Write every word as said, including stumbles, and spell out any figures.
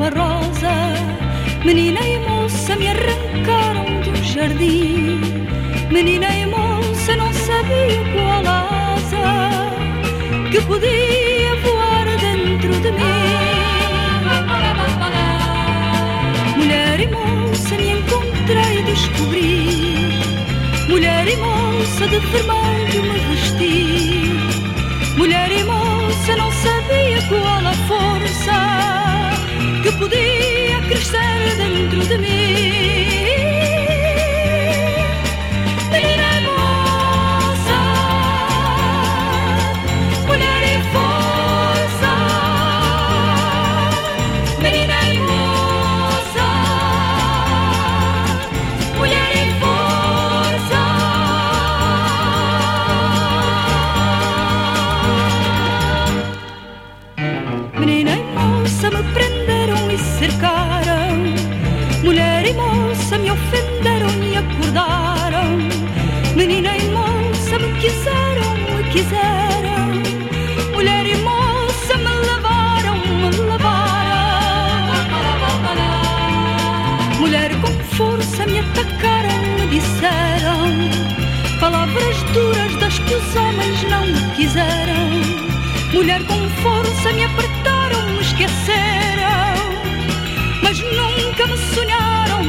uma rosa. Menina e moça me arrancaram do jardim. Menina e moça não sabia qual asa que podia voar dentro de mim. Mulher e moça me encontrei e descobri. Mulher e moça de vermelho me vesti. Mulher e moça não sabia qual a força que podia crescer dentro de mim. Menina e moça, mulher e força. Menina e moça, mulher e força. Menina e moça me prenderam e cercaram. Mulher e moça me ofenderam e acordaram. Menina e moça me quiseram, me quiseram. Mulher e moça me lavaram, me lavaram. Mulher com força me atacaram, me disseram palavras duras das que os homens não quiseram. Mulher com força me apertaram, me esqueceram, mas nunca me sonharam